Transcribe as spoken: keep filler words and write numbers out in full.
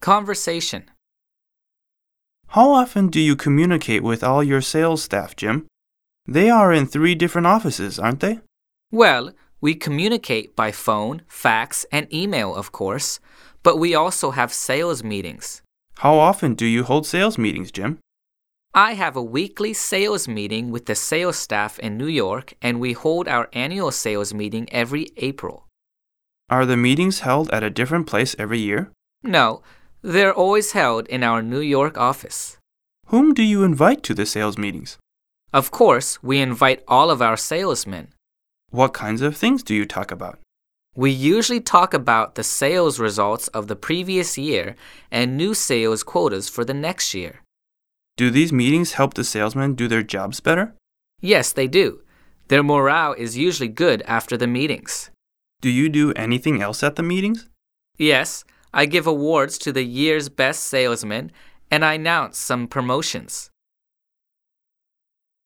Conversation. How often do you communicate with all your sales staff, Jim? They are in three different offices, aren't they? Well, we communicate by phone, fax, and email, of course, but we also have sales meetings. How often do you hold sales meetings, Jim? I have a weekly sales meeting with the sales staff in New York, and we hold our annual sales meeting every April. Are the meetings held at a different place every year? No, they're always held in our New York office. Whom do you invite to the sales meetings? Of course, we invite all of our salesmen. What kinds of things do you talk about? We usually talk about the sales results of the previous year and new sales quotas for the next year. Do these meetings help the salesmen do their jobs better? Yes, they do. Their morale is usually good after the meetings. Do you do anything else at the meetings? Yes, I give awards to the year's best salesman, and I announce some promotions.